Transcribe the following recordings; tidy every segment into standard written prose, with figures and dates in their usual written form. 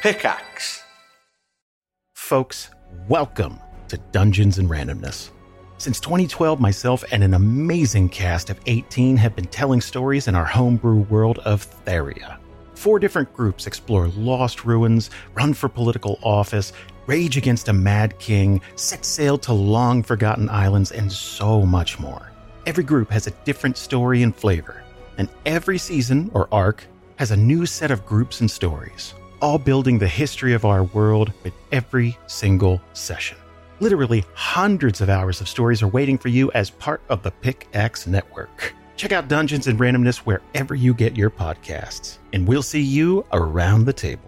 Pickaxe. Folks, welcome to Dungeons and Randomness. Since 2012, myself and an amazing cast of 18 have been telling stories in our homebrew world of Theria. 4 different groups explore lost ruins, run for political office, rage against a mad king, set sail to long-forgotten islands, and so much more. Every group has a different story and flavor, and every season, or arc, has a new set of groups and stories, all building the history of our world with every single session. Literally hundreds of hours of stories are waiting for you as part of the Pickaxe Network. Check out Dungeons and Randomness wherever you get your podcasts, and we'll see you around the table.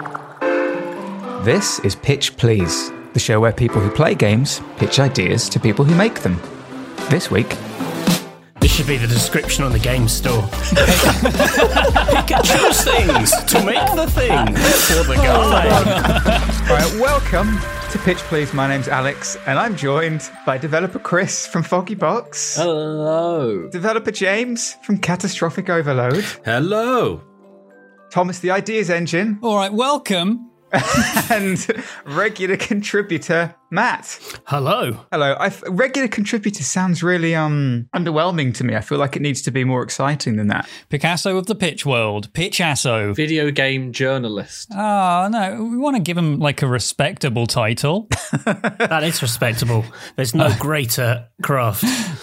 This is Pitch Please, the show where people who play games pitch ideas to people who make them. This week... This should be the description on the game store. Choose things to make the thing for the guy. All right, welcome to Pitch Please. My name's Alex, and I'm joined by developer Chris from Foggybox. Hello. Developer James from Catastrophic Overload. Hello. Thomas the Ideas Engine. All right, welcome. And regular contributor Matt. Hello. Hello. Regular contributor sounds really underwhelming to me. I feel like it needs to be more exciting than that. Picasso of the pitch world. Pitchasso. Video game journalist. Oh, no. We want to give him like a respectable title. That is respectable. There's no greater craft.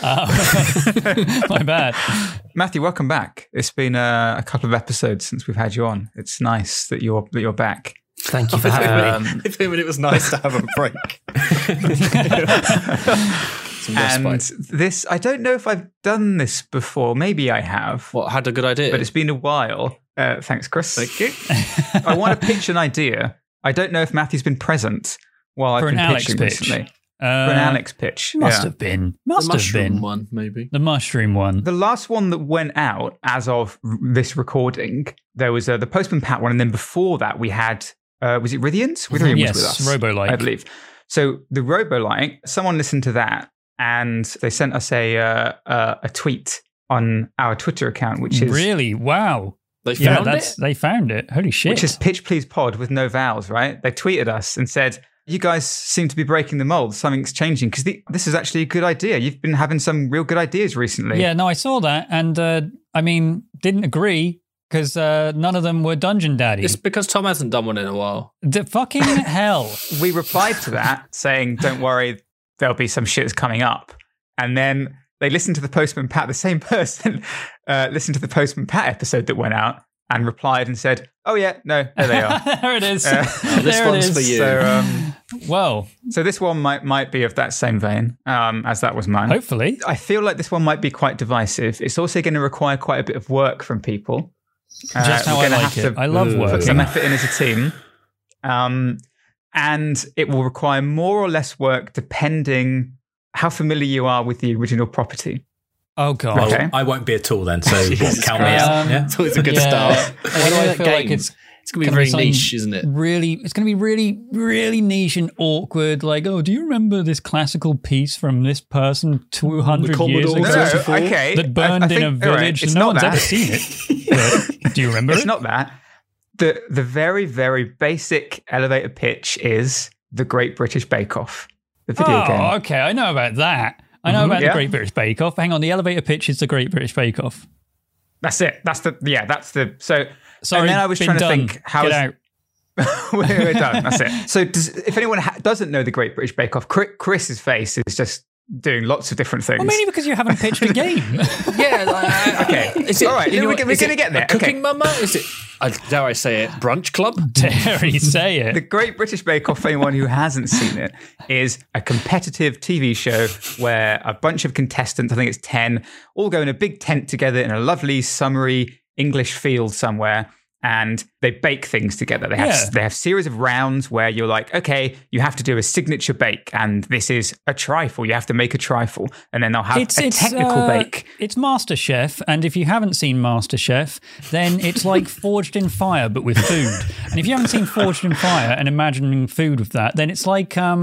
My bad. Matthew, welcome back. It's been a couple of episodes since we've had you on. It's nice that you're back. Thank you for having me. It was nice to have a break. And this, I don't know if I've done this before. Maybe I have. What, had a good idea? But it's been a while. Thanks, Chris. Thank you. I want to pitch an idea. I don't know if Matthew's been present while I've been pitching recently. For an Alex pitch. Must have been. Must the have been. one, maybe. The mushroom one. The last one that went out as of this recording, there was the Postman Pat one. And then before that, we had... was it Rithians? Rithian yes, was with us. Robolike. I believe. So the Robolike, someone listened to that and they sent us a tweet on our Twitter account, which is... Really? Wow. They found it? They found it. Holy shit. Which is Pitch Please Pod with no vowels, right? They tweeted us and said, you guys seem to be breaking the mold. Something's changing. Because this is actually a good idea. You've been having some real good ideas recently. Yeah, no, I saw that. And didn't agree. Because none of them were Dungeon Daddy. It's because Tom hasn't done one in a while. The fucking hell. We replied to that saying, don't worry, there'll be some shit that's coming up. And then they listened to the Postman Pat, the same person listened to the Postman Pat episode that went out and replied and said, oh yeah, no, there they are. There it is. This one's for you. So this one might be of that same vein as that was mine. Hopefully. I feel like this one might be quite divisive. It's also going to require quite a bit of work from people. Just how I like it. I love working. Put some effort in as a team. And it will require more or less work depending how familiar you are with the original property. Oh, God. Okay. I won't be at all then, so count me out. Yeah? It's always a good start. I feel like it's going to be very niche, isn't it? It's going to be really, really niche and awkward. Like, oh, do you remember this classical piece from this person 200 years ago? Okay. That burned in a village and no one's ever seen it. Do you remember It's not that. The very, very basic elevator pitch is The Great British Bake Off, the video game. Oh, okay. I know about that. I know about the Great British Bake Off. Hang on, the elevator pitch is The Great British Bake Off. That's it. So... Sorry, and then I was trying to think how... Get out. We're done. That's it. So if anyone doesn't know the Great British Bake Off, Chris's face is just doing lots of different things. Well, mainly because you haven't pitched a game. Okay. All right. We're going to get there. Cooking Mama? Is it, dare I say it, Brunch Club? Dare he say it? The Great British Bake Off, for anyone who hasn't seen it, is a competitive TV show where a bunch of contestants, I think it's 10, all go in a big tent together in a lovely, summery English field somewhere. And they bake things together. They have a series of rounds where you're like, okay, you have to do a signature bake, and this is a trifle. You have to make a trifle, and then they'll have a technical bake. It's MasterChef, and if you haven't seen MasterChef, then it's like Forged in Fire, but with food. And if you haven't seen Forged in Fire and imagining food with that, then it's like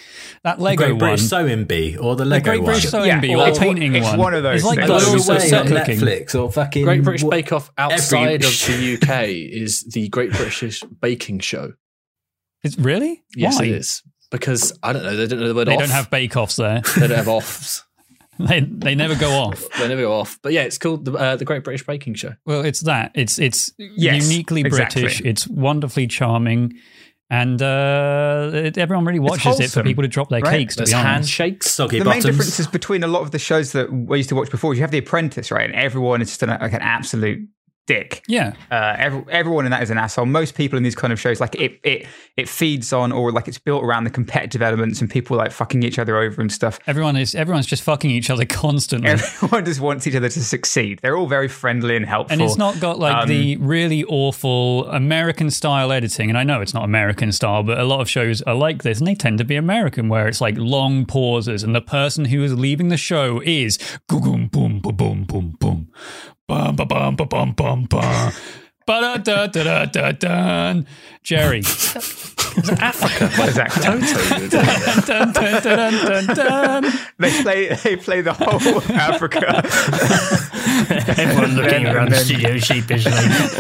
That Lego Great one. British Sewing Bee or the Lego Great one. British Sewing Bee or the painting it's one. one of those It's like things. Go those away, set like cooking. Netflix or fucking Great British Bake Off outside every- of the UK is the Great British Baking Show. It's really? Yes, Why? it is. Because, I don't know, they don't know the word They off. don't have bake-offs there. They don't have offs. They never go off. They never go off. But yeah, it's called the Great British Baking Show. Well, it's that. It's Yes, uniquely exactly. British. It's wonderfully charming. And everyone really watches it for wholesome, people to drop their right? cakes, to There's be honest. handshakes. Soggy The bottoms. main difference is between a lot of the shows that we used to watch before is you have The Apprentice, right? And everyone is just like an absolute dick. Yeah. Everyone in that is an asshole. Most people in these kind of shows, like it feeds on, or like it's built around the competitive elements and people like fucking each other over and stuff. Everyone's just fucking each other constantly. Everyone just wants each other to succeed. They're all very friendly and helpful. And it's not got like the really awful American style editing. And I know it's not American style, but a lot of shows are like this, and they tend to be American, where it's like long pauses, and the person who is leaving the show is boom, boom, boom, boom, boom, boom, bum, ba, bum, ba, bum, bum, bum. Ba-da-da-da-da-da-dun. Jerry. Africa. Exactly. Totally. Dun, dun, dun, dun, dun. They play the whole of Africa. Everyone looking around the studio sheepishly.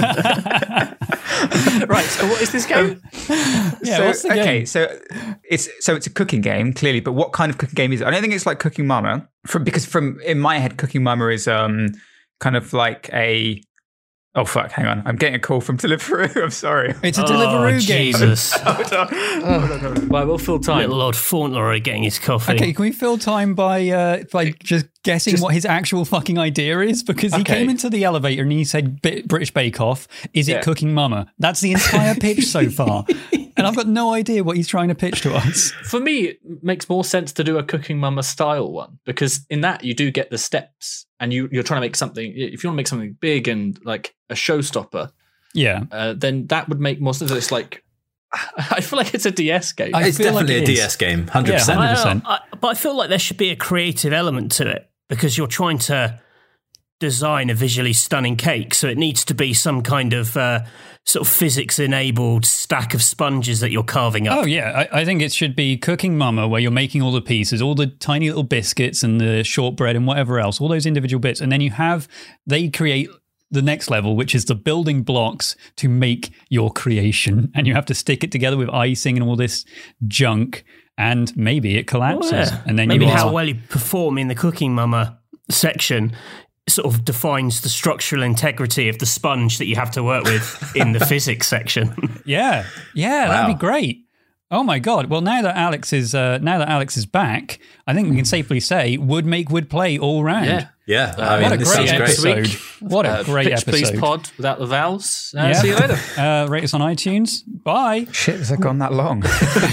Right, so what is this game? Yeah, what's the game? Okay, so it's a cooking game, clearly, but what kind of cooking game is it? I don't think it's like Cooking Mama, because in my head, Cooking Mama is kind of like a... Oh, fuck, hang on. I'm getting a call from Deliveroo. I'm sorry. It's a Deliveroo game. Jesus. Hold on. Well, we'll fill time. Little Lord Fauntleroy getting his coffee. Okay, can we fill time by just guessing what his actual fucking idea is? Because he Okay. came into the elevator and he said British Bake Off. Is it Yeah. Cooking Mama? That's the entire pitch so far. And I've got no idea what he's trying to pitch to us. For me, it makes more sense to do a Cooking Mama style one, because in that you do get the steps, and you're trying to make something. If you want to make something big and like a showstopper, Yeah. then that would make more sense. It's like, I feel like it's a DS game. I It's feel like definitely it a is. DS game, 100%. Yeah, 100%. But I feel like there should be a creative element to it, because you're trying to design a visually stunning cake. So it needs to be some kind of sort of physics-enabled stack of sponges that you're carving up. Oh, yeah. I think it should be Cooking Mama, where you're making all the pieces, all the tiny little biscuits and the shortbread and whatever else, all those individual bits. And then they create the next level, which is the building blocks to make your creation. And you have to stick it together with icing and all this junk. And maybe it collapses. Oh, yeah. And then maybe you how are... well you perform in the Cooking Mama section sort of defines the structural integrity of the sponge that you have to work with in the physics section. Yeah, Wow. that'd be great. Oh my god! Well, now that Alex is back, I think we can safely say would make would play all round. Yeah. Yeah, I mean, What a this great sounds great. episode! What a great Pitch Please episode! Pod without the vowels. Yeah. See you later. Rate us on iTunes. Bye. Shit, has that gone that long?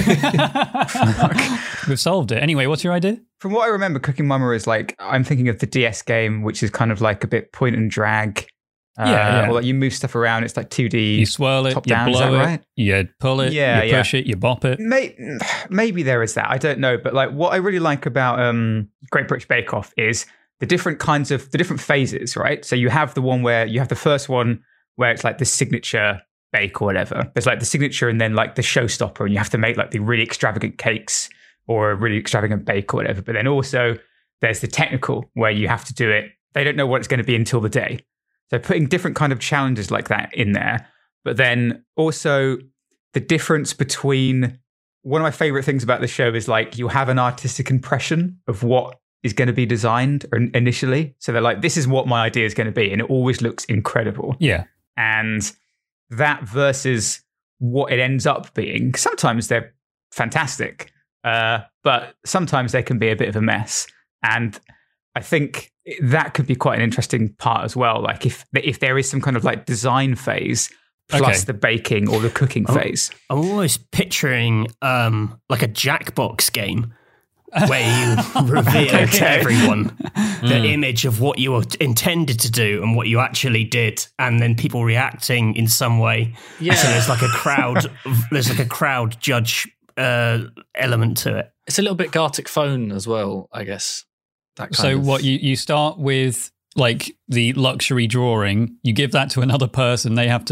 We've solved it. Anyway, what's your idea? From what I remember, Cooking Mama is like, I'm thinking of the DS game, which is kind of like a bit point and drag. Yeah. Or like you move stuff around, it's like 2D. You swirl it, top you down, is blow that it, right? you pull it, Yeah, you push it, you bop it. Maybe there is that. I don't know. But like what I really like about Great British Bake Off is the different phases, right? So you have the one where you have the first one where it's like the signature bake or whatever. There's like the signature and then like the showstopper, and you have to make like the really extravagant cakes or a really extravagant bake or whatever. But then also there's the technical where you have to do it. They don't know what it's going to be until the day. So putting different kind of challenges like that in there. But then also the difference between, one of my favorite things about the show is like you have an artistic impression of what is going to be designed initially. So they're like, this is what my idea is going to be. And it always looks incredible. Yeah. And that versus what it ends up being, sometimes they're fantastic, but sometimes they can be a bit of a mess. And I think that could be quite an interesting part as well. Like if there is some kind of like design phase plus the baking or the cooking phase. I'm almost picturing like a Jackbox game where you reveal to everyone the image of what you were intended to do and what you actually did, and then people reacting in some way. Yeah. So there's like a crowd judge element to it. It's a little bit Gartic Phone as well, I guess. That kind So of... what you start with like the luxury drawing, you give that to another person, they have to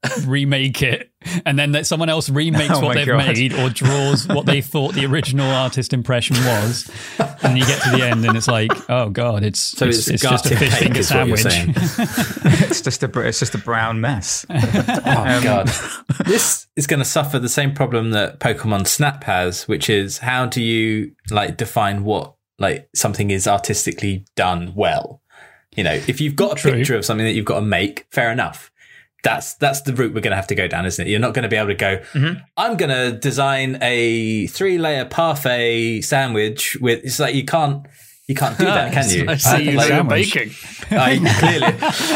remake it, and then that someone else remakes what they've made or draws what they thought the original artist impression was, and you get to the end and it's like, oh god, it's just a fish finger sandwich. It's just a brown mess. Oh god, this is going to suffer the same problem that Pokemon Snap has, which is how do you like define what like something is artistically done well? You know, if you've got a picture of something that you've got to make, fair enough. That's the route we're going to have to go down, isn't it? You're not going to be able to go, I'm going to design a 3-layer parfait sandwich with, it's like you can't do that, can you? I see you like, baking. Clearly.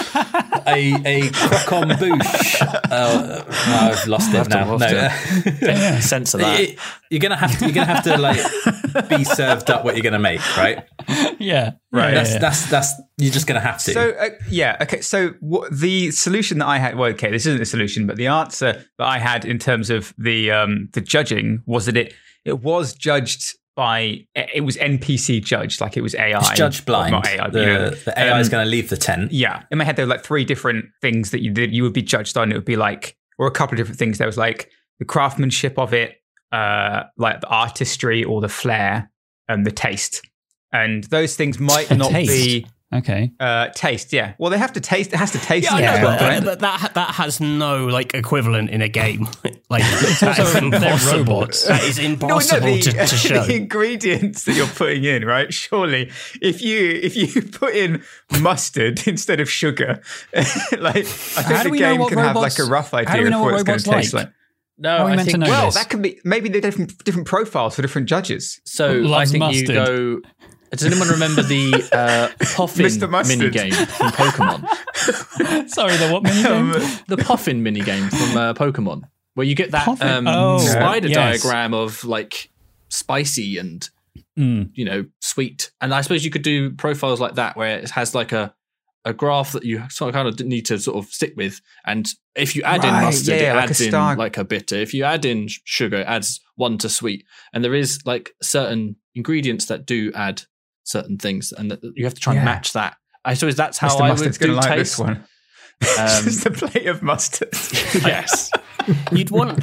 a croquant bouche. I've lost it now. No. Sense of that. You're gonna have to like be served up what you're gonna make, right? Yeah, right. That's you're just gonna have to. So okay. So the solution that I had, well, okay, this isn't a solution, but the answer that I had in terms of the judging was that it was judged by, it was NPC judged, like it was AI. It's judged blind. Not AI, the AI is going to leave the tent. Yeah. In my head, there were like 3 different things that you would be judged on. It would be like, or a couple of different things. There was like the craftsmanship of it, like the artistry or the flair and the taste. And those things might not be... Okay. Taste, yeah. Well, they have to taste. It has to taste. But that has no like equivalent in a game. Like that is impossible. That is impossible to show. The ingredients that you're putting in, right? Surely, if you put in mustard instead of sugar, like I think the game can have like a rough idea of what it's going to taste like. No, I think that could be maybe the different profiles for different judges. So I think mustard. You go. Does anyone remember the Puffin minigame from Pokemon? Sorry, the what minigame? The Puffin minigame from Pokemon, where you get that spider diagram of like spicy and sweet. And I suppose you could do profiles like that, where it has like a graph that you sort of kind of need to sort of stick with. And if you add in mustard, it adds in like a bitter. If you add in sugar, it adds 1 to sweet. And there is like certain ingredients that do add certain things, and you have to try and match that. I suppose that's how Mr. I Mustard's would do like taste. This one. Just a plate of mustard. Yes. You'd want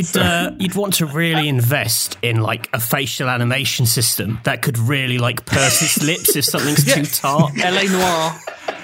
to really invest in like a facial animation system that could really like purse its lips if something's too tart. LA Noire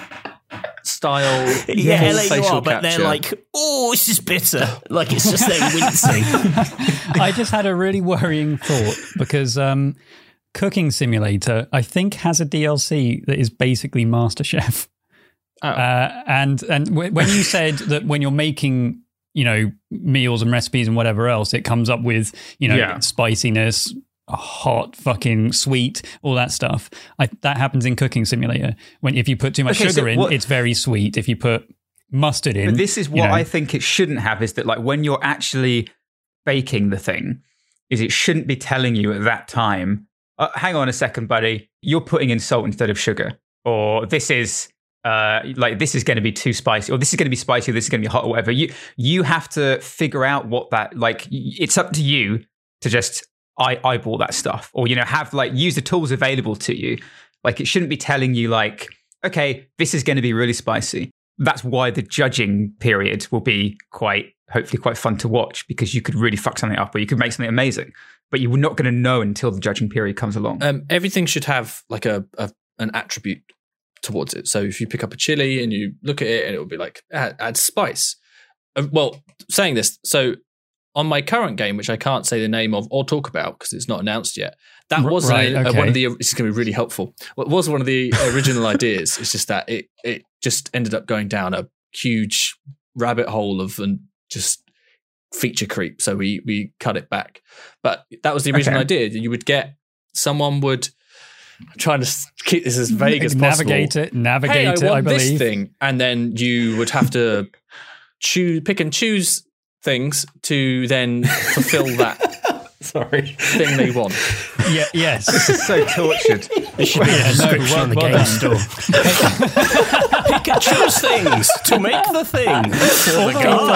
style. LA Noire, but they're like, oh, this is bitter. Like it's just them wincing. I just had a really worrying thought because Cooking Simulator, I think, has a DLC that is basically MasterChef. Oh. And when you said that when you're making, meals and recipes and whatever else, it comes up with, spiciness, hot, fucking sweet, all that stuff. That happens in Cooking Simulator. If you put too much sugar in, it's very sweet. If you put mustard in, but this is what I think it shouldn't have, is that like when you're actually baking the thing, is it shouldn't be telling you at that time, hang on a second, buddy, you're putting in salt instead of sugar, or this is this is going to be too spicy, or this is going to be spicy, or this is going to be hot, or whatever. You have to figure out what that, like, it's up to you to just eyeball that stuff, or have use the tools available to you. Like, it shouldn't be telling you like, okay, this is going to be really spicy. That's why the judging period will be hopefully quite fun to watch, because you could really fuck something up, or you could make something amazing, but you're not going to know until the judging period comes along. Everything should have like an attribute towards it. So if you pick up a chili and you look at it, and it will be like, add spice. Well, saying this, so on my current game, which I can't say the name of or talk about because it's not announced yet, that was one of the. This is going to be really helpful. What was one of the original ideas? It's just that it just ended up going down a huge rabbit hole of just feature creep. So we cut it back. But that was the original idea. You would get someone would. I'm trying to keep this as vague as possible. Navigate it. I believe this thing, and then you would have to pick and choose things to then fulfill that thing they want. Yeah, yes. This is so tortured. This should be a description on the game store. Pick and choose things to make the thing for the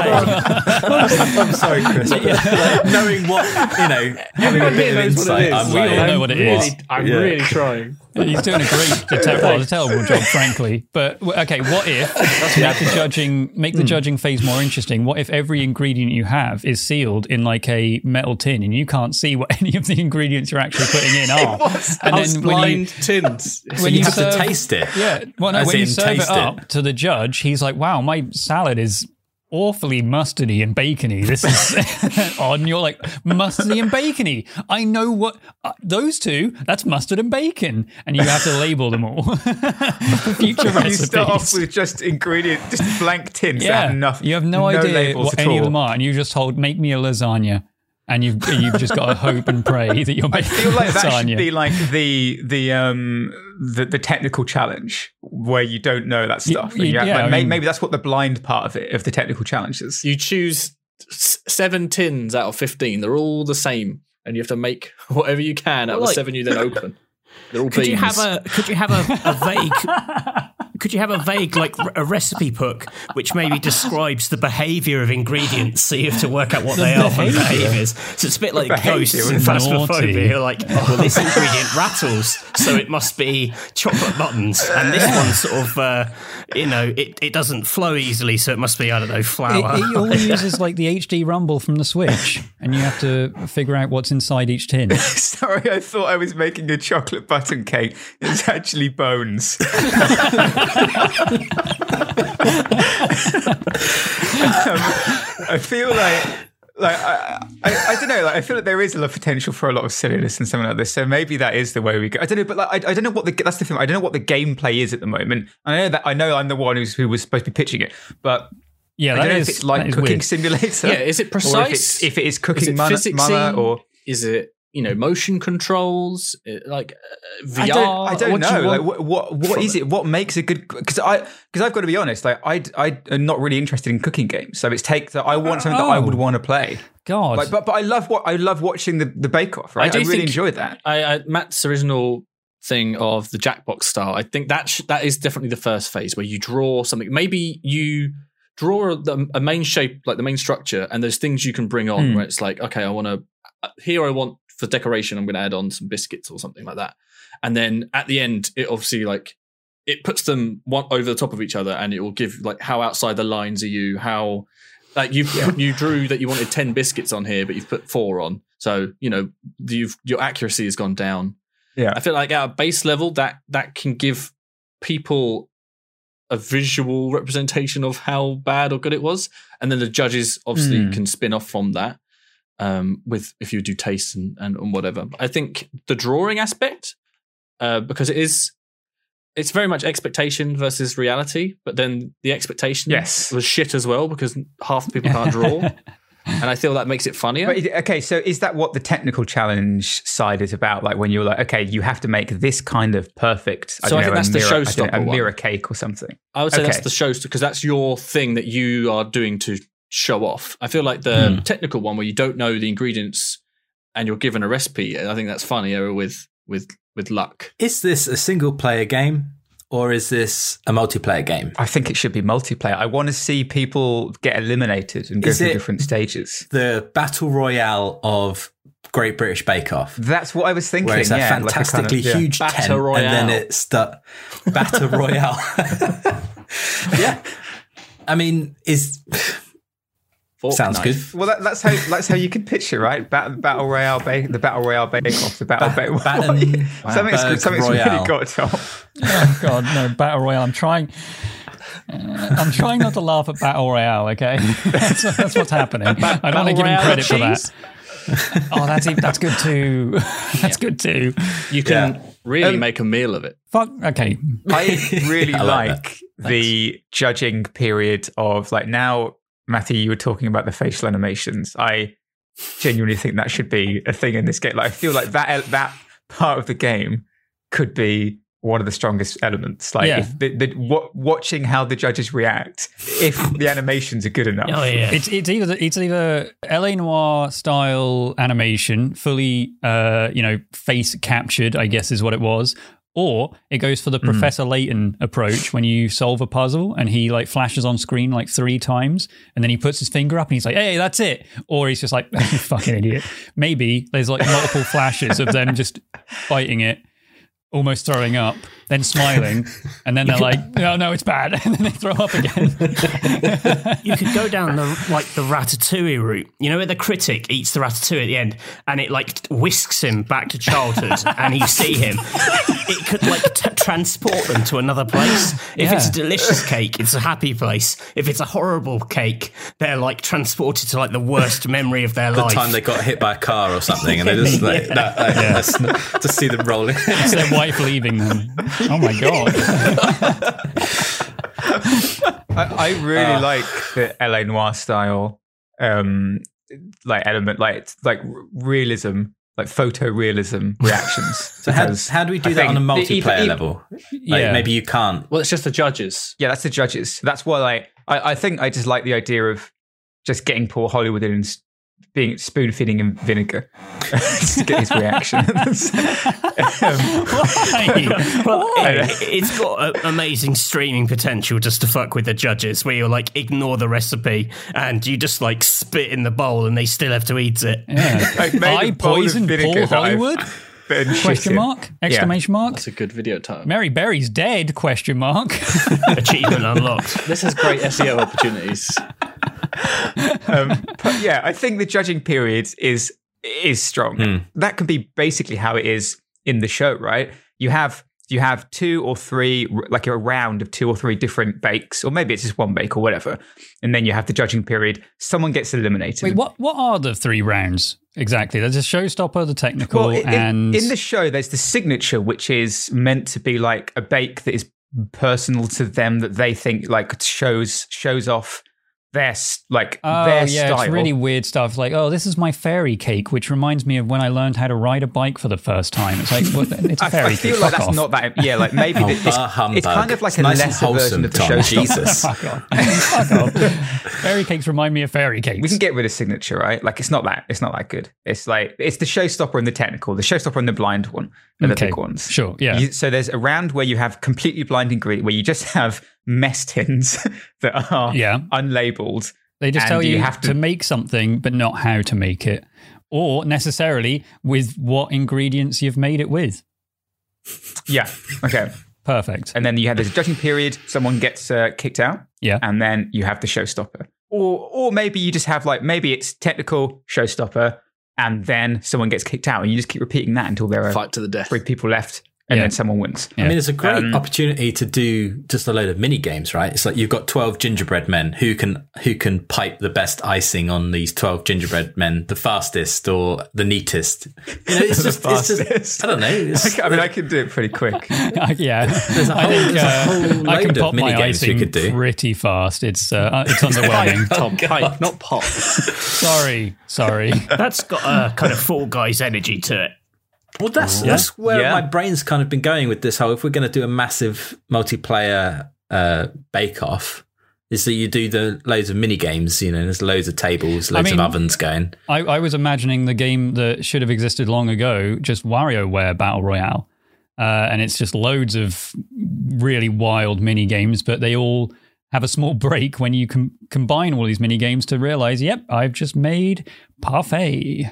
guy. I'm sorry, Chris. Knowing what, having a bit of insight, we all know what it is. I'm really trying. He's doing a terrible job, frankly. But okay, what if make the judging phase more interesting? What if every ingredient you have is sealed in like a metal tin, and you can't see what any of the ingredients you're actually putting in are? And then blind tins. When you have to taste it. Yeah, when you serve it up to the judge, he's like, "Wow, my salad is awfully mustardy and bacony. This is odd." And you're like, mustardy and bacony. I know what those two. That's mustard and bacon, and you have to label them all for future recipes. You start off with just blank tins. That have nothing. You have no idea what any of them are, and you just told, "Make me a lasagna." And you've just got to hope and pray that you're making lasagna. I feel like that should be like the technical challenge where you don't know that stuff. Maybe that's what the blind part of the technical challenge is. You choose 7 tins out of 15. They're all the same, and you have to make whatever you can out of the 7 you then open. They're all beans. Could you have a vague? Could you have a vague, like a recipe book, which maybe describes the behaviour of ingredients, so you have to work out what they are from behaviours? So it's a bit like ghosts and phasmophobia. You're like, well, this ingredient rattles, so it must be chocolate buttons, and this one sort of, it doesn't flow easily, so it must be, I don't know, flour. It all uses like the HD Rumble from the Switch, and you have to figure out what's inside each tin. Sorry, I thought I was making a chocolate button cake. It's actually bones. I feel like I don't know. Like, I feel like there is a lot of potential for a lot of silliness and something like this. So maybe that is the way we go. I don't know, but I don't know what that's the thing. I don't know what the gameplay is at the moment. I know I'm the one who was supposed to be pitching it, but yeah, I don't know if it's like Cooking weird. Simulator. Yeah, is it precise? If it is Cooking Mama, or is it motion controls, like VR? I don't know. Like what is it? What makes a good? Because I've got to be honest. Like I am not really interested in cooking games. So it's I want something that I would want to play. God, like, but I love watching the Bake Off. Right, I really enjoyed that. Matt's original thing of the Jackbox style. I think that is definitely the first phase where you draw something. Maybe you draw a main shape, like the main structure, and there's things you can bring on where it's like, okay, I want for decoration, I'm going to add on some biscuits or something like that. And then at the end, it obviously it puts them one over the top of each other, and it will give like how outside the lines are you, how like you drew that you wanted 10 biscuits on here, but you've put 4 on. So, your accuracy has gone down. Yeah. I feel like at a base level that can give people a visual representation of how bad or good it was. And then the judges obviously can spin off from that. With if you do taste and whatever. I think the drawing aspect, because it's very much expectation versus reality, but then the expectation was shit as well because half the people can't draw. And I feel that makes it funnier. But, okay, so is that what the technical challenge side is about? Like when you're like, okay, you have to make this kind of perfect, I think that's the showstopper a mirror cake or something. I would say that's the showstopper because that's your thing that you are doing to show off. I feel like the technical one where you don't know the ingredients and you're given a recipe, I think that's funnier with luck. Is this a single player game or is this a multiplayer game? I think it should be multiplayer. I want to see people get eliminated and go through different stages. The battle royale of Great British Bake Off. That's what I was thinking. Where it's a fantastically huge tent, and then it's the battle royale. Yeah, I mean, sounds good. Well, that's how you can pitch it, right? Battle Royale, the Battle Royale Bake Off, the something's really got to top. Oh God, no Battle Royale! I'm trying not to laugh at Battle Royale. Okay, that's what's happening. I don't want to give him credit for that. Oh, that's good too. That's good too. You can really make a meal of it. Fuck. Okay. I really like the judging period of like now. Matthew, you were talking about the facial animations. I genuinely think that should be a thing in this game. Like, I feel like that part of the game could be one of the strongest elements. Like, if watching how the judges react, if the animations are good enough. Oh yeah, it's either LA Noire style animation, fully face captured, I guess is what it was. Or it goes for the Professor Layton approach when you solve a puzzle and he like flashes on screen like 3 times and then he puts his finger up and he's like, hey, that's it. Or he's just like, you fucking idiot. Maybe there's like multiple flashes of them just biting it. almost throwing up, then smiling, and then they're like, no, it's bad, and then they throw up again. You could go down the ratatouille route. You know where the critic eats the ratatouille at the end, and it like whisks him back to childhood, and you see him. It could like transport them to another place. If it's a delicious cake, it's a happy place. If it's a horrible cake, they're like transported to like the worst memory of their life. The time they got hit by a car or something, and they just just see them rolling. It's their wife leaving them. Oh my god! I really like the LA Noire style, like element, like realism, like photorealism reactions. So how do we do that on a multiplayer level? Like, maybe you can't. Well, it's just the judges. Yeah, that's the judges. That's why I think I just like the idea of just getting Paul Hollywood in and being spoon feeding him vinegar to get his reaction. It's got amazing streaming potential just to fuck with the judges, where you're like ignore the recipe and you just like spit in the bowl and they still have to eat it. I poisoned Paul Hollywood? Question mark? Exclamation mark? That's a good video title. Mary Berry's dead? Question mark? Achievement unlocked. This has great SEO opportunities. But yeah, I think the judging period is strong. That can be basically how it is in the show, right? You have 2 or 3, like a round of 2 or 3 different bakes, or maybe it's just one bake or whatever, and then you have the judging period. Someone gets eliminated. Wait, what are the 3 rounds exactly? There's a showstopper, the technical, and in the show there's the signature, which is meant to be like a bake that is personal to them, that they think like shows off their their style. It's really weird stuff. Like, this is my fairy cake, which reminds me of when I learned how to ride a bike for the first time. It's like, well, it's a fairy cake. I feel like that's not that. Yeah, like maybe it's kind of like a nice lesser version of the show. Jesus, Fuck off. Fairy cakes remind me of fairy cakes. We can get rid of signature, right? Like it's not that good. It's like it's the showstopper and the technical, the showstopper and the blind one, are the big ones. Sure, yeah. So there's a round where you have completely blind ingredient, where you just have mess tins that are unlabeled. They just tell you have to make something, but not how to make it, or necessarily with what ingredients you've made it with. Yeah. Okay. Perfect. And then you have this judging period. Someone gets kicked out. Yeah. And then you have the showstopper, or maybe you just have maybe it's technical showstopper, and then someone gets kicked out, and you just keep repeating that until there are fight to the death. 3 people left. And then someone wins. I mean, it's a great opportunity to do just a load of mini games, right? It's like you've got 12 gingerbread men who can pipe the best icing on these 12 gingerbread men, the fastest or the neatest. You know, it's just I don't know. I mean, I can do it pretty quick. Yeah, there's a whole I can load pop of mini my games you icing could do. pretty fast. It's underwhelming. Tom, pipe, not pop. Sorry. That's got a kind of Fall Guys energy to it. Well, that's where my brain's kind of been going with this whole, if we're going to do a massive multiplayer bake-off, is that you do the loads of mini games, you know, there's loads of tables, loads of ovens going. I was imagining the game that should have existed long ago, just WarioWare Battle Royale. And it's just loads of really wild mini games, but they all have a small break when you combine all these mini games to realize, yep, I've just made parfait.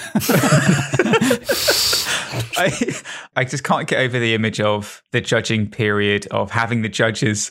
I just can't get over the image of the judging period, of having the judges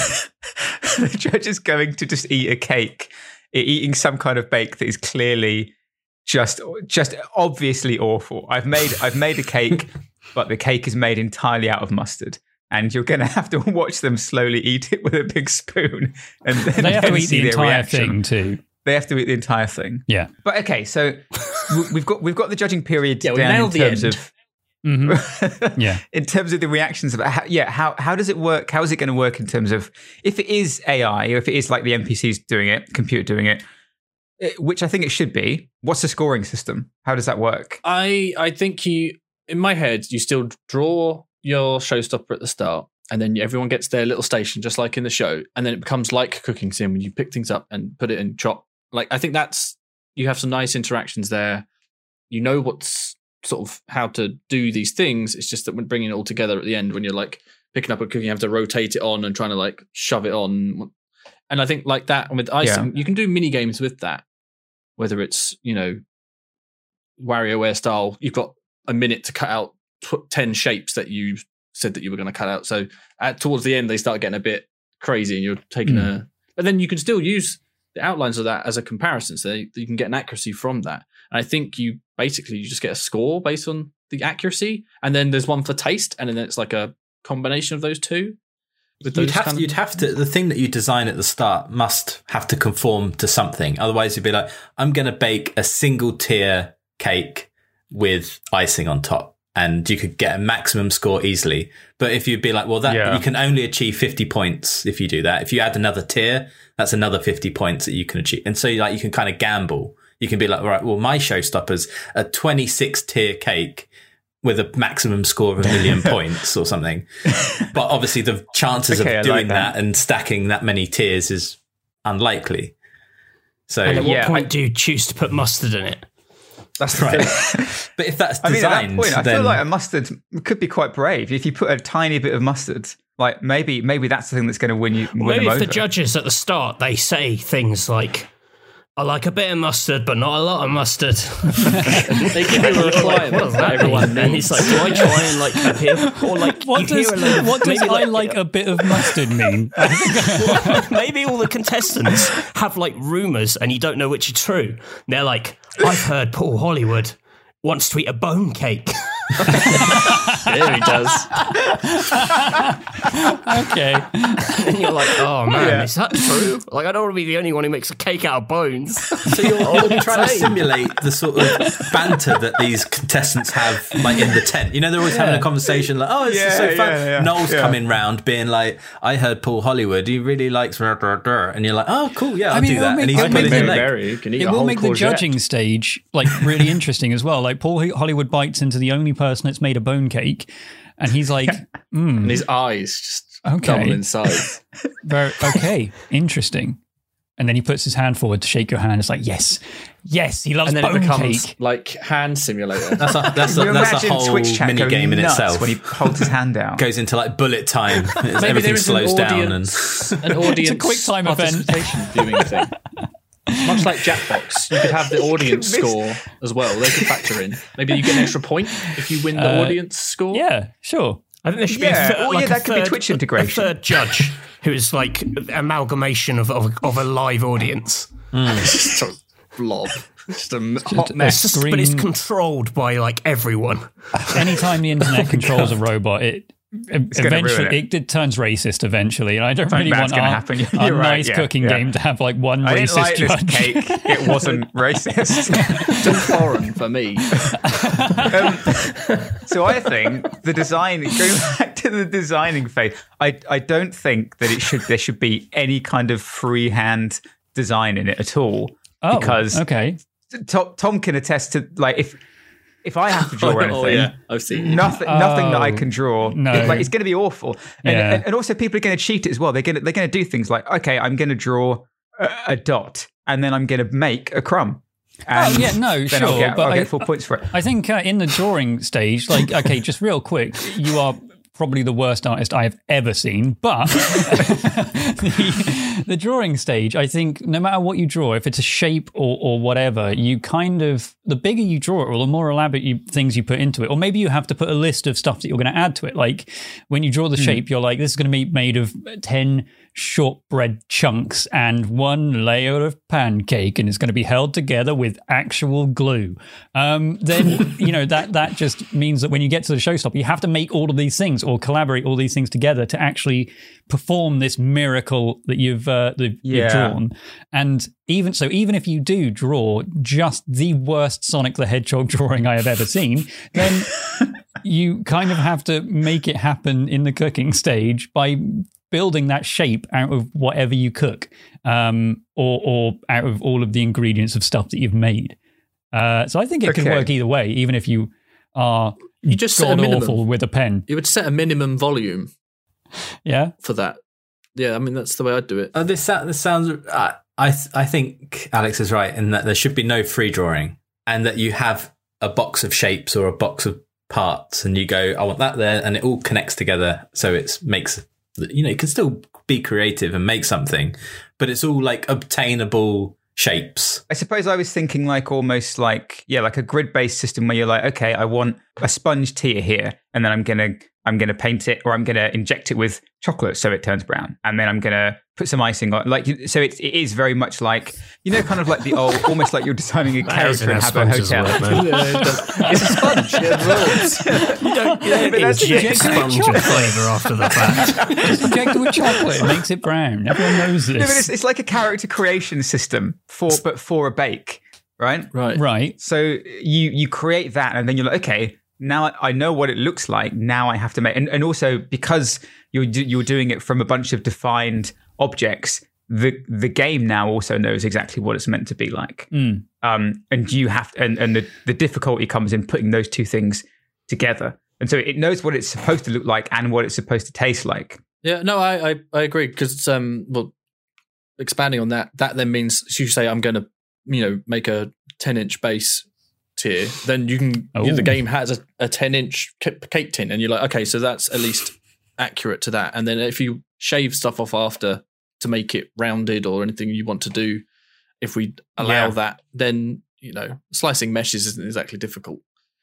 going to just eat a cake, eating some kind of bake that is clearly just obviously awful. I've made a cake, but the cake is made entirely out of mustard. And you're going to have to watch them slowly eat it with a big spoon, and then they have to eat the entire reaction. thing too. They have to eat the entire thing. Yeah. But okay, so we've got the judging period down in terms of in terms of the reactions of how does it work? How is it going to work in terms of if it is AI, or if it is like the NPCs doing it, computer doing it, which I think it should be. What's the scoring system? How does that work? I think in my head, you still draw your showstopper at the start, and then everyone gets their little station, just like in the show, and then it becomes like cooking sim when you pick things up and put it in chop. Like, I think you have some nice interactions there. You know what's sort of how to do these things. It's just that when bringing it all together at the end, when you're like picking up a cookie, you have to rotate it on and trying to like shove it on. And I think like that, and with icing, you can do mini games with that. Whether it's, you know, WarioWare style, you've got a minute to cut out 10 shapes that you said that you were going to cut out. So towards the end, they start getting a bit crazy, and you're taking but then you can still use the outlines of that as a comparison, so you can get an accuracy from that. And I think you just get a score based on the accuracy, and then there's one for taste, and then it's like a combination of those two. You'd have to. The thing that you design at the start must have to conform to something. Otherwise, you'd be like, I'm going to bake a single tier cake with icing on top, and you could get a maximum score easily. But if you'd be like, well, you can only achieve 50 points if you do that. If you add another tier, that's another 50 points that you can achieve. And so you can kind of gamble. You can be like, all right, well, my showstopper's a 26 tier cake with a maximum score of 1 million points or something. But obviously the chances of doing that and stacking that many tiers is unlikely. So and at what point do you choose to put mustard in it? That's the thing. But if that's designed, at that point, I feel like a mustard could be quite brave. If you put a tiny bit of mustard, like maybe that's the thing that's going to win maybe them if over. the judges at the start, they say things like, I like a bit of mustard, but not a lot of mustard. They give you a requirement that everyone and it's like, do I try and like appeal? Or like, what does I like a bit of mustard mean? Maybe all the contestants have like rumours and you don't know which are true. They're like, I've heard Paul Hollywood wants to eat a bone cake. There he does. Okay. And you're like, oh man, is that true? Like, I don't want to be the only one who makes a cake out of bones. So you're trying to simulate the sort of banter that these contestants have, like in the tent. You know, they're always having a conversation like, "Oh, this is so fun." Noel's coming round, being like, "I heard Paul Hollywood. He really likes," and you're like, "Oh, cool, yeah, I'll do that." And he's putting in it will make the judging stage like really interesting as well. Like Paul Hollywood bites into the only person that's made a bone cake, and he's like, and his eyes just double in size. Interesting. And then he puts his hand forward to shake your hand. It's like, yes, he loves and then bone it becomes cake. like hand simulator. That's a whole mini game in itself. When he holds his hand out, goes into like bullet time. Everything slows down, and an audience it's a quick time event viewing thing. Much like Jackbox, you could have the audience score as well. They could factor in. Maybe you get an extra point if you win the audience score. Yeah, sure. I think there should be that could be Twitch integration. A third judge who is like amalgamation of a live audience. Just a blob. Just a hot mess. But it's controlled by like everyone. Anytime the internet controls a robot, it turns racist eventually, and I don't really want a nice cooking game to have like one racist judge. This cake. It wasn't racist. Too foreign for me. So I think the design, going back to the designing phase, I don't think that there should be any kind of freehand design in it at all. Oh, because okay. Tom can attest to, like, if I have to draw anything, I've seen nothing that I can draw. No. It's going to be awful. And also, people are going to cheat it as well. They're going to do things like, okay, I'm going to draw a dot, and then I'm going to make a crumb. And then I'll get 4 points for it. I think in the drawing stage, like, okay, just real quick, you are probably the worst artist I have ever seen, but the drawing stage, I think no matter what you draw, if it's a shape or whatever, you kind of, the bigger you draw it, or the more elaborate things you put into it, or maybe you have to put a list of stuff that you're going to add to it. Like when you draw the shape, you're like, this is going to be made of 10 shortbread chunks and 1 layer of pancake, and it's going to be held together with actual glue. Then that just means that when you get to the showstopper, you have to make all of these things or collaborate all these things together to actually perform this miracle that you've drawn. And even if you do draw just the worst Sonic the Hedgehog drawing I have ever seen, then you kind of have to make it happen in the cooking stage by building that shape out of whatever you cook, or out of all of the ingredients of stuff that you've made. So I think it can work either way, even if you are god-awful with a pen. You would set a minimum volume for that. Yeah, I mean, that's the way I'd do it. This sounds... I think Alex is right in that there should be no free drawing, and that you have a box of shapes or a box of parts, and you go, I want that there, and it all connects together, so it makes... You can still be creative and make something, but it's all like obtainable shapes. I suppose I was thinking like almost like like a grid-based system where you're like, okay, I want a sponge tier here, and then I'm gonna paint it, or I'm gonna inject it with chocolate so it turns brown, and then I'm gonna put some icing on. Like, so it is very much like, kind of like the old, almost like you're designing a character in Habbo Hotel. It's a sponge. It rolls. You don't inject sponge with flavour after the fact. Just inject it with chocolate. It makes it brown. Everyone knows this. No, but it's like a character creation system for a bake, right? Right. So you create that, and then you're like, okay, now I know what it looks like. Now I have to make, and also because you're doing it from a bunch of defined objects, the game now also knows exactly what it's meant to be like. And you have and the difficulty comes in putting those two things together, and so it knows what it's supposed to look like and what it's supposed to taste like. Yeah, no, I agree, because expanding on that then means, so you say I'm going to make a 10-inch base tier, then you can the game has a 10-inch cake tin, and you're like, okay, so that's at least accurate to that. And then if you shave stuff off after to make it rounded or anything you want to do, if we allow that, then slicing meshes isn't exactly difficult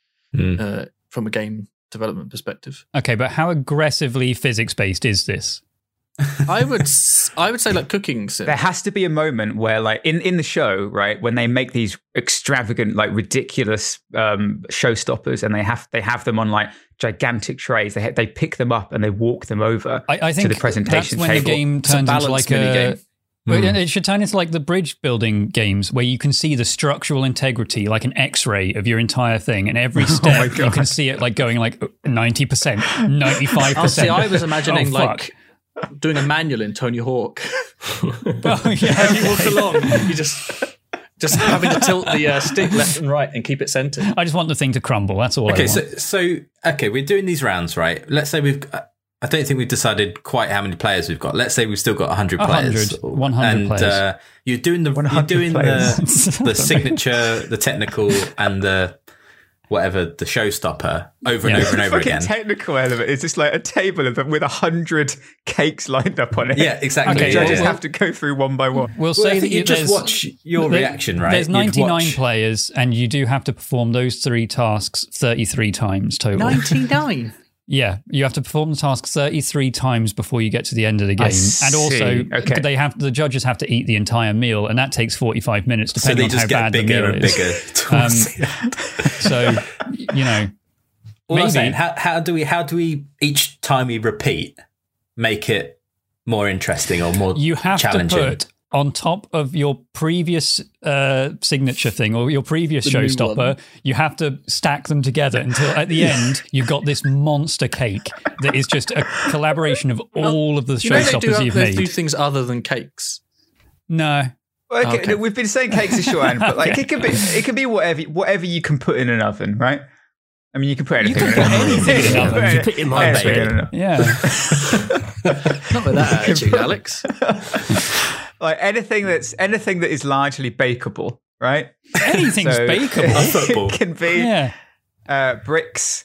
from a game development perspective. Okay, but how aggressively physics-based is this? I would say like cooking sim. There has to be a moment where, like in the show, right, when they make these extravagant, like ridiculous showstoppers, and they have them on like gigantic trays. They pick them up and they walk them over I think to the presentation that's when table. the game turns into like a. It should turn into like the bridge building games where you can see the structural integrity, like an X-ray of your entire thing, and every step you can see it like going like 90%, 95%. Oh, see, I was imagining like doing a manual in Tony Hawk. As you walk along, you just having to tilt the stick left and right and keep it centered. I just want the thing to crumble. That's all. Okay, I want. so we're doing these rounds, right? Let's say I don't think we've decided quite how many players we've got. Let's say we've still got 100 players. 100 players. You're doing the signature, the technical, and the whatever, the showstopper over and over and over again. The technical element is just like a table with 100 cakes lined up on it. Yeah, exactly. And the judges have to go through one by one. We'll say that you just watch your reaction, right? There's 99 players, and you do have to perform those 3 tasks 33 times total. 99? Yeah, you have to perform the task 33 times before you get to the end of the game. And also, the judges have to eat the entire meal, and that takes 45 minutes, depending on how bad the meal is. So, All I'm saying, how do we each time we repeat make it more interesting or more challenging? You have to put on top of your previous signature thing or your previous showstopper, you have to stack them together until at the end you've got this monster cake that is just a collaboration of all of the showstoppers you've made. Do things other than cakes? No. Okay. We've been saying cakes is shorthand, but like it can be whatever you can put in an oven, right? I mean, you can put anything in an oven. You put your mind baby. Yeah. Not with that attitude, Alex. Like anything that is largely bakeable, right? Anything's bakeable. Football. It can be bricks.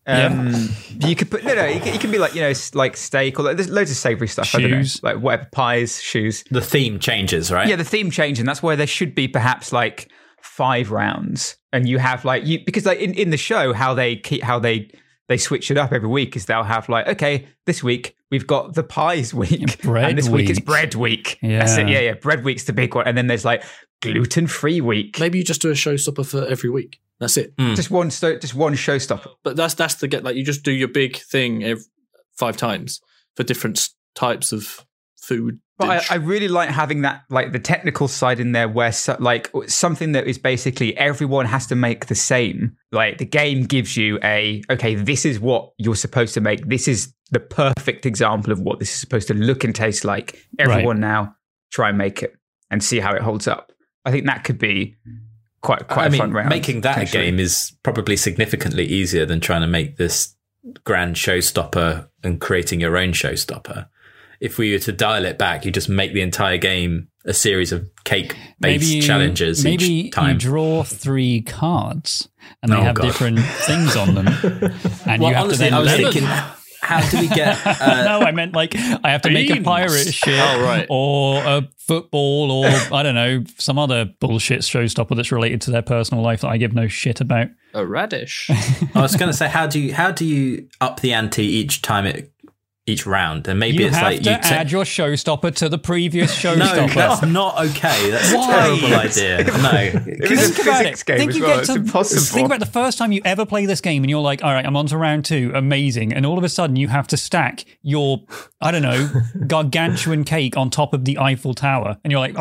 You could put it can be like like steak or there's loads of savoury stuff. Shoes, like whatever, pies, shoes. The theme changes, right? Yeah, the theme changes, and that's where there should be perhaps like 5 rounds, and you have like because like in the show how they switch it up every week is they'll have like, okay, this week we've got the pies week, and this week it's bread week. Yeah. That's it. Yeah, bread week's the big one, and then there's like gluten-free week. Maybe you just do a showstopper for every week. That's it. Just one showstopper. But that's the get. Like you just do your big thing 5 times for different types of food. But I really like having that, like the technical side in there, where like something that is basically everyone has to make the same. Like the game gives you okay, this is what you're supposed to make. This is the perfect example of what this is supposed to look and taste like. Everyone now try and make it and see how it holds up. I think that could be quite a fun round. Making that a game is probably significantly easier than trying to make this grand showstopper and creating your own showstopper. If we were to dial it back, you just make the entire game a series of cake-based challenges each time. Maybe you draw 3 cards and they have different things on them. And you have honestly, to then I was thinking, how do we get? No, I meant like I have to make a pirate ship, or a football, or I don't know, some other bullshit showstopper that's related to their personal life that I give no shit about. A radish. I was going to say, how do you up the ante each round? And maybe it's like you have to add your showstopper to the previous showstopper. No, that's not okay. That's a terrible idea. No, Think about it. It's impossible. Think about the first time you ever play this game and you're like, all right, I'm on to round 2, amazing. And all of a sudden you have to stack your, I don't know, gargantuan cake on top of the Eiffel Tower. And you're like,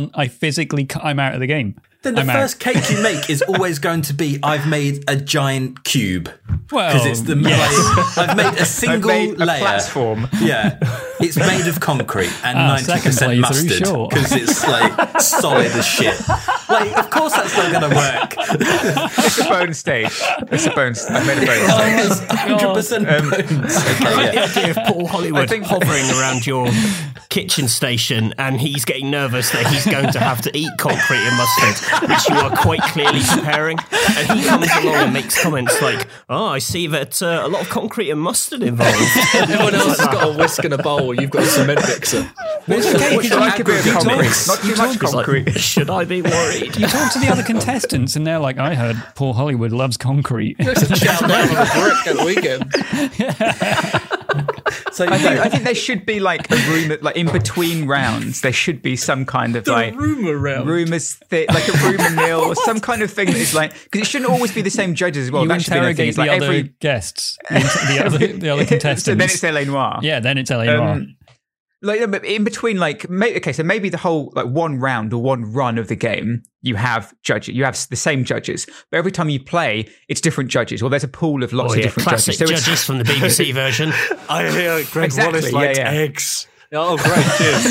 I'm out of the game. Then the first cake you make is always going to be, I've made a giant cube. Because it's I've made a single layer. Platform. Yeah. It's made of concrete and 90% mustard. Because it's like solid as shit. Like, of course that's not going to work. It's a bone stage. I've made a bone stage. 100% bones. I like the idea of Paul Hollywood hovering around your kitchen station and he's getting nervous that he's going to have to eat concrete and mustard, which you are quite clearly preparing. And he comes along and makes comments like, oh, I see that a lot of concrete and mustard involved. Everyone else has got a whisk and a bowl. You've got a cement mixer. What's like a bit of concrete? Not too much concrete. Like, should I be worried? You talk to the other contestants and they're like, I heard Paul Hollywood loves concrete. Chow down on a brick at the weekend. So I think there should be like a room, like in between rounds, there should be some kind of like rumour round. Rumours, like a rumour mill or some kind of thing that is like, because it shouldn't always be the same judges as well. You that should be the thing. interrogate the other guests, the other contestants. So then it's LA Noire. Yeah, then it's LA Noire. Like in between, like so maybe the whole like one round or one run of the game, you have judges, you have the same judges, but every time you play, it's different judges. Or there's a pool of lots of different classic judges. So judges from the BBC version. I hear Greg Wallace likes eggs. Oh, great!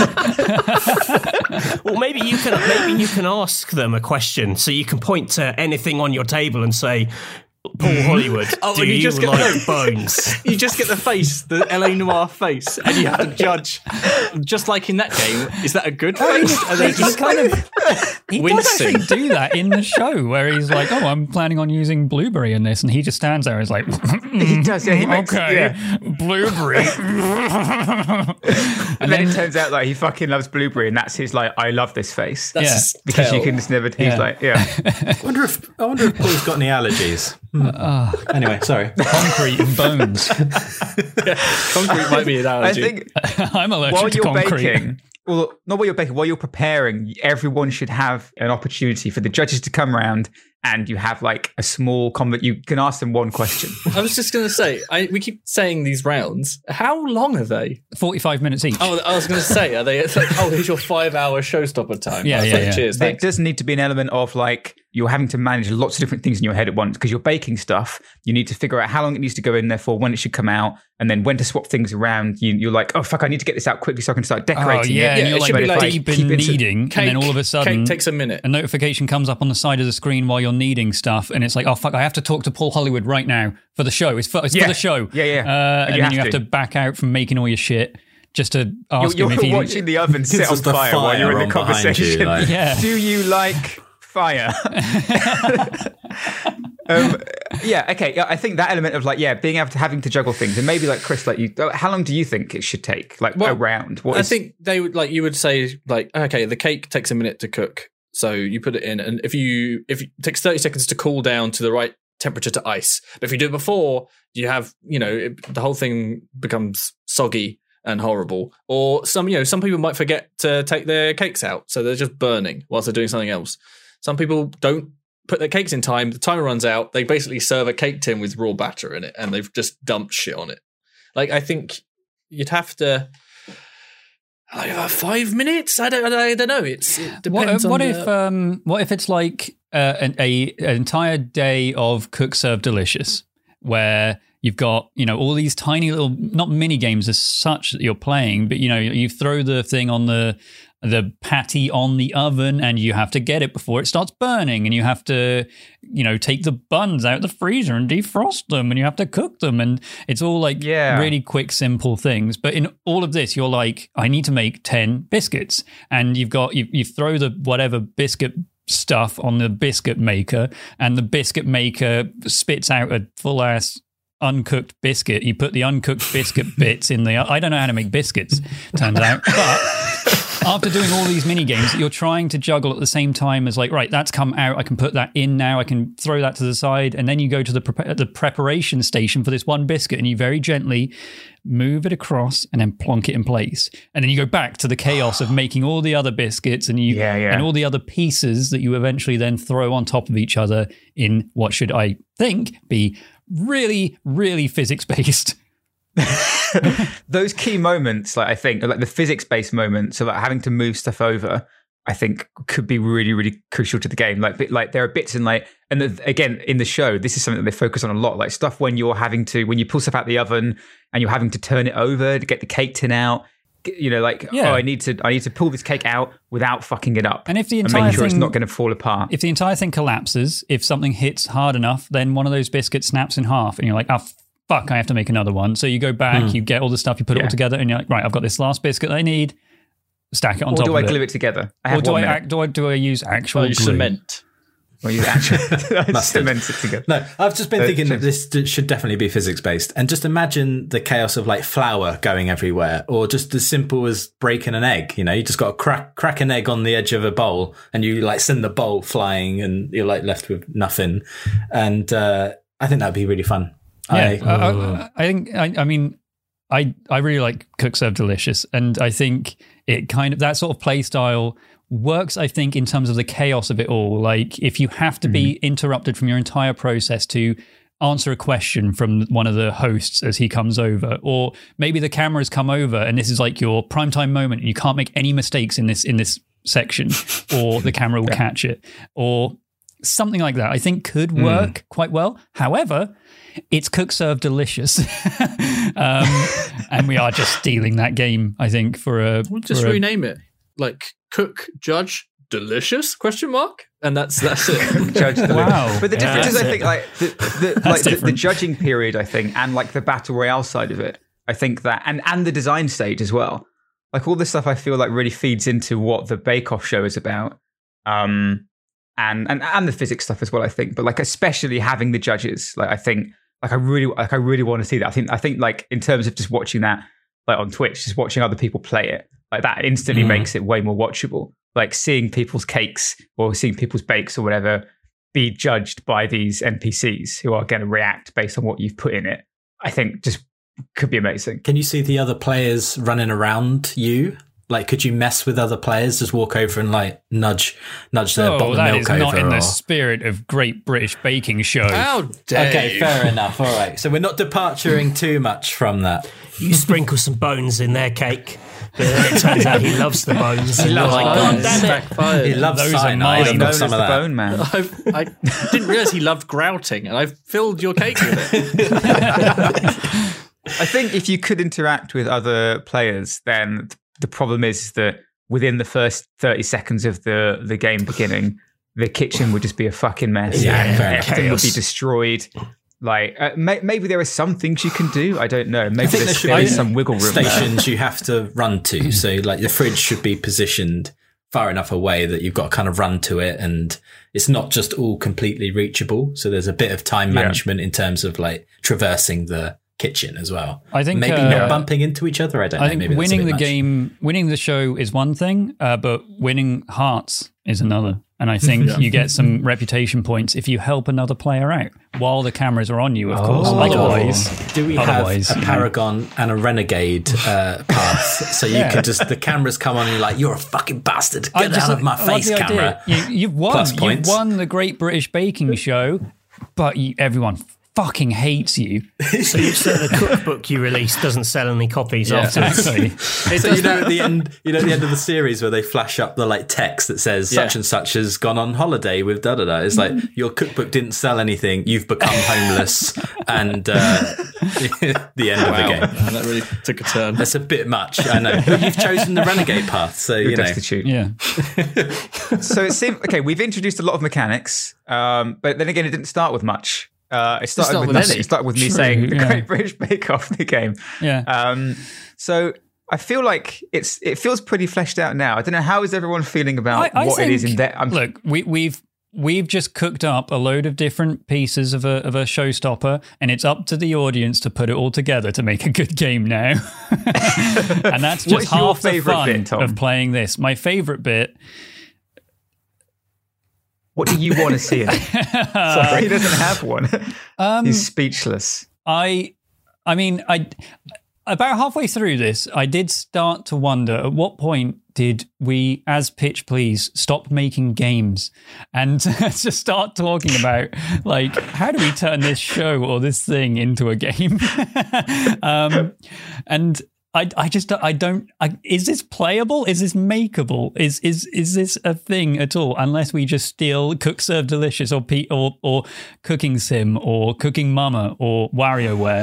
Cheers. Well, maybe you can ask them a question, so you can point to anything on your table and say, Paul Hollywood, do you just like bones? You just get the face, the LA Noire face, and you have to judge. Just like in that game, is that a good face? And they just He does actually do that in the show, where he's like, "Oh, I'm planning on using blueberry in this," and he just stands there and is like, he does, yeah. He makes, blueberry. And then it turns out like he fucking loves blueberry, and that's his like, I love this face. That's because you can just never. He's like, I wonder if Paul's got any allergies. Anyway, sorry. Concrete and bones. Concrete might be an allergy. I think I'm allergic to concrete. Baking, well, not while you're baking, while you're preparing, everyone should have an opportunity for the judges to come around, and you have like a small comment. You can ask them one question. I was just going to say, we keep saying these rounds. How long are they? 45 minutes each. Oh, I was going to say, are they? It's like, here's your 5-hour showstopper time. Yeah. Cheers. There Thanks. does need to be an element of like you're having to manage lots of different things in your head at once because you're baking stuff. You need to figure out how long it needs to go in there for, when it should come out, and then when to swap things around. You're like, oh fuck, I need to get this out quickly so I can start decorating. And you're like deep in kneading, cake, and then all of a sudden, cake takes a minute. A notification comes up on the side of the screen while you're kneading stuff, and it's like, oh fuck, I have to talk to Paul Hollywood right now for the show. It's for the show. Yeah. And then you have to back out from making all your shit just to ask him if you're watching the oven sit on fire while you're in the conversation. Do you like fire? I think that element of like, being able to having to juggle things, and maybe like Chris, like you, how long do you think it should take? Like a round? I think they would you would say like, okay, the cake takes a minute to cook, so you put it in, and if it takes 30 seconds to cool down to the right temperature to ice, but if you do it before, you have the whole thing becomes soggy and horrible. Or some people might forget to take their cakes out, so they're just burning whilst they're doing something else. Some people don't put their cakes in time. The timer runs out. They basically serve a cake tin with raw batter in it, and they've just dumped shit on it. Like, I think you'd have to 5 minutes. I don't know. It depends. What if it's like an entire day of Cook Serve Delicious, where you've got all these tiny little, not mini games as such that you're playing, but you throw the thing on the patty on the oven, and you have to get it before it starts burning, and you have to take the buns out of the freezer and defrost them, and you have to cook them, and it's all like really quick, simple things. But in all of this, you're like, I need to make 10 biscuits, and you throw the whatever biscuit stuff on the biscuit maker, and the biscuit maker spits out a full ass uncooked biscuit. You put the uncooked biscuit bits in the. I don't know how to make biscuits, turns out. But after doing all these mini games, you're trying to juggle at the same time as like, right, that's come out. I can put that in now. I can throw that to the side, and then you go to the preparation station for this one biscuit, and you very gently move it across and then plonk it in place, and then you go back to the chaos of making all the other biscuits and and all the other pieces that you eventually then throw on top of each other in what should, I think, be really, really physics based. Those key moments, like I think, like the physics based moments of like having to move stuff over, I think could be really, really crucial to the game. Like there are bits in like, and again in the show, this is something that they focus on a lot. Like stuff when you pull stuff out the oven and you're having to turn it over to get the cake tin out. You know, like I need to pull this cake out without fucking it up, and if the entire making sure thing, it's not going to fall apart. If the entire thing collapses, if something hits hard enough, then one of those biscuits snaps in half, and you're like, oh fuck, I have to make another one. So you go back, you get all the stuff, you put it all together, and you're like, right, I've got this last biscuit I need. Stack it on top of it. Or do I glue it together? Or do I use actual glue? Cement? Or use actual cement it together? No, I've just been thinking that this should definitely be physics based, and just imagine the chaos of like flour going everywhere, or just as simple as breaking an egg. You know, you just got to crack an egg on the edge of a bowl, and you like send the bowl flying, and you're like left with nothing. And I think that'd be really fun. Yeah, I really like Cook Serve Delicious, and I think it kind of, that sort of play style works, I think, in terms of the chaos of it all. Like if you have to be interrupted from your entire process to answer a question from one of the hosts as he comes over, or maybe the cameras come over and this is like your primetime moment and you can't make any mistakes in this section, or the camera will catch it, or something like that, I think could work quite well. However, it's Cook Serve Delicious, and we are just stealing that game, I think, We'll just rename it like Cook Judge Delicious ? And that's it. Judge Delicious. Wow. But the difference is, I think, like the judging period, I think, and like the battle royale side of it, I think that, and the design stage as well. Like all this stuff, I feel like really feeds into what the Bake Off show is about. And the physics stuff as well, I think, but like especially having the judges, like I think, like I really want to see that. I think like in terms of just watching that, like on Twitch, just watching other people play it, like that instantly makes it way more watchable. Like seeing people's cakes or seeing people's bakes or whatever be judged by these NPCs who are going to react based on what you've put in it, I think just could be amazing. Can you see the other players running around you? Like, could you mess with other players? Just walk over and like nudge their bottle of milk over? That is not in the spirit of Great British Baking Show. How dare Okay, fair enough. All right, so we're not departuring too much from that. You sprinkle some bones in their cake, but then it turns out he loves the bones. He loves God damn it. Backfired. He loves Those are cyanide. mine. I've got some of the that. bone man. I didn't realise he loved grouting, and I've filled your cake with it. I think if you could interact with other players, then the problem is that within the first 30 seconds of the game beginning, the kitchen would just be a fucking mess. Yeah, and very everything would be destroyed. Like maybe there are some things you can do. I don't know. Maybe there is some wiggle room. Stations you have to run to. So like the fridge should be positioned far enough away that you've got to kind of run to it, and it's not just all completely reachable. So there's a bit of time management in terms of like traversing the kitchen as well. I think maybe not bumping into each other. I don't know. I think maybe winning the much. game, winning the show is one thing, but winning hearts is another. And I think you get some reputation points if you help another player out while the cameras are on you, of course. Otherwise, do we have a Paragon and a Renegade path? So you could just, the cameras come on and you're like, you're a fucking bastard. Get out of my face, camera. You've won. You've won the Great British Baking Show, but everyone fucking hates you. So the cookbook you released doesn't sell any copies afterwards. So at the end of the series where they flash up the like text that says such and such has gone on holiday with da da da. It's like your cookbook didn't sell anything. You've become homeless, and the end of the game. Man, that really took a turn. That's a bit much, I know. But you've chosen the Renegade path, so You're destitute. Yeah. So it seemed okay. We've introduced a lot of mechanics, but then again, it didn't start with much. It started with nothing. It started with me saying the Great British Bake Off, the game. Yeah. So I feel like it feels pretty fleshed out now. I don't know, how is everyone feeling about I what think, it is in there? Look, we've we've just cooked up a load of different pieces of a showstopper, and it's up to the audience to put it all together to make a good game now. And that's just half the fun of playing this. My favorite bit. What do you want to see in it? Sorry, he doesn't have one. He's speechless. I mean, about halfway through this, I did start to wonder, at what point did we, as Pitch Please, stop making games and just start talking about, like, how do we turn this show or this thing into a game? And I don't. Is this playable? Is this makeable? Is this a thing at all? Unless we just steal Cook Serve Delicious or Cooking Sim or Cooking Mama or WarioWare.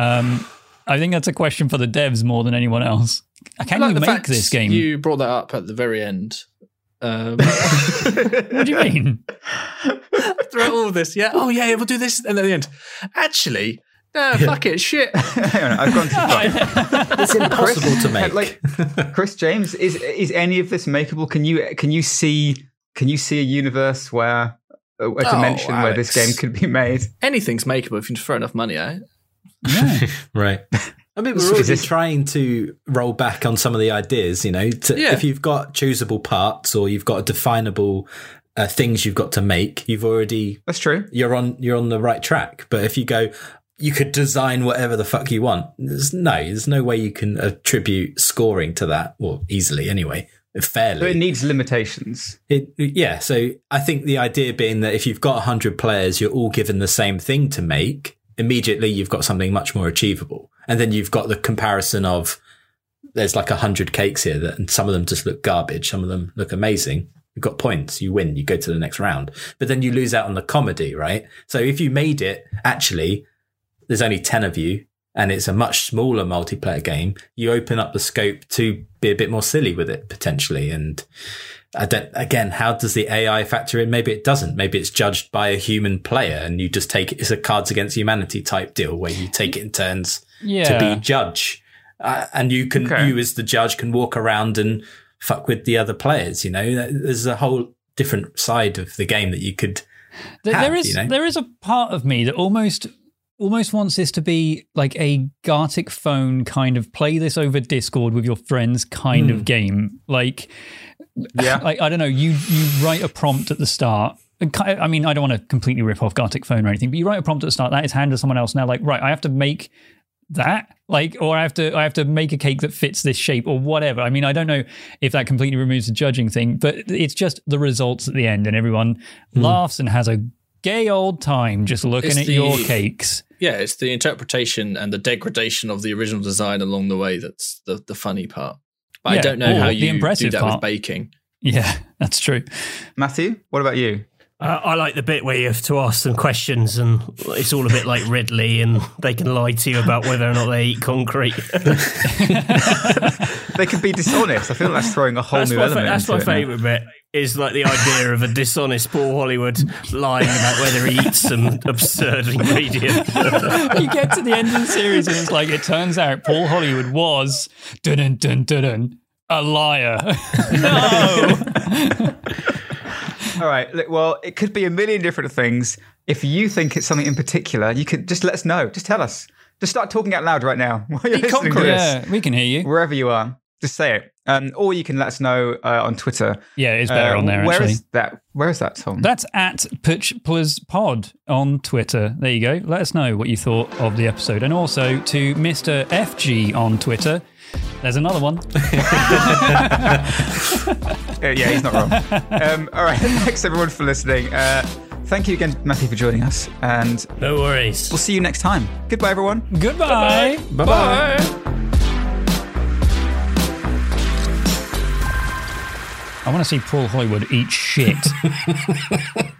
I think that's a question for the devs more than anyone else. Can you make this game? You brought that up at the very end. What do you mean? Throughout all of this, yeah. Oh yeah, we'll do this, and at the end, actually. No, fuck it, shit. Hang on, I've gone too far. It's impossible to make. Like, Chris James, is any of this makeable? Can you see a universe where a dimension where this game could be made? Anything's makeable if you throw enough money at it. Yeah. Right. I mean, we're already trying to roll back on some of the ideas, if you've got choosable parts or you've got definable things you've got to make, That's true. You're on the right track. But if you go, you could design whatever the fuck you want. There's no way you can attribute scoring to that, well, easily anyway, fairly. So it needs limitations. So I think the idea being that if you've got 100 players, you're all given the same thing to make, immediately you've got something much more achievable. And then you've got the comparison of there's like 100 cakes here and some of them just look garbage. Some of them look amazing. You've got points, you win, you go to the next round, but then you lose out on the comedy, right? So if you made it, actually, there's only 10 of you and it's a much smaller multiplayer game, you open up the scope to be a bit more silly with it potentially. And how does the AI factor in? Maybe it doesn't. Maybe it's judged by a human player and you just take it. It's a Cards Against Humanity type deal where you take it in turns to be judge. And you as the judge can walk around and fuck with the other players. There's a whole different side of the game that you could have. There is a part of me that almost wants this to be like a Gartic Phone kind of play this over Discord with your friends kind of game. Like, like, I don't know, you write a prompt at the start. I mean, I don't want to completely rip off Gartic Phone or anything, but you write a prompt at the start, that is handed to someone else. Now, like, right, I have to make that, like, or I have to make a cake that fits this shape or whatever. I mean, I don't know if that completely removes the judging thing, but it's just the results at the end and everyone laughs and has a gay old time just looking at your cakes. Yeah, it's the interpretation and the degradation of the original design along the way that's the funny part. But I don't know how you do that with baking. Yeah, that's true. Matthew, what about you? I like the bit where you have to ask them questions and it's all a bit like Ridley and they can lie to you about whether or not they eat concrete. They could be dishonest. I feel like that's throwing a whole new element. That's my favourite bit. Is like the idea of a dishonest Paul Hollywood lying about whether he eats some absurd ingredient. You get to the end of the series and it's like, it turns out Paul Hollywood was a liar. No. All right. Well, it could be a million different things. If you think it's something in particular, you could just let us know. Just tell us. Just start talking out loud right now. Yeah, we can hear you. Wherever you are. Just say it. Or you can let us know on Twitter. Yeah, it's better on there, actually. Where is that, Tom? That's at PitchPlizPod on Twitter. There you go. Let us know what you thought of the episode. And also to Mr. FG on Twitter. There's another one. Yeah, he's not wrong. All right. Thanks, everyone, for listening. Thank you again, Matthew, for joining us. And no worries. We'll see you next time. Goodbye, everyone. Goodbye. Bye-bye. I want to see Paul Hollywood eat shit.